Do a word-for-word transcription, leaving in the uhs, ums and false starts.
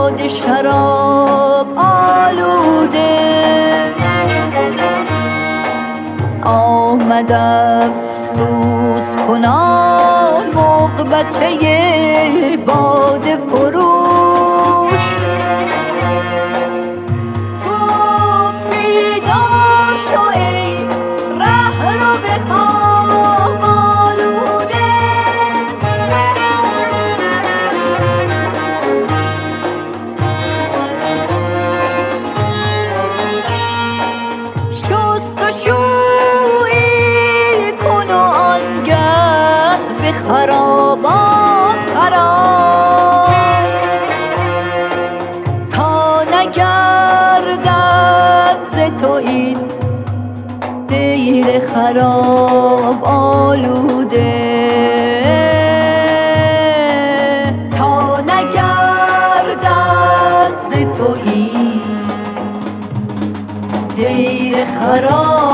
باد شراب آلوده آمد افسوس کنان موق بچه باد فروش گفت بیدار شو ای ره رو به خواب آلوده شست و شویی کن و آنگه به خرابات خراب تا نگردد ز تو این دیر خراب آلوده تا نگردد ز تو این دیر خراب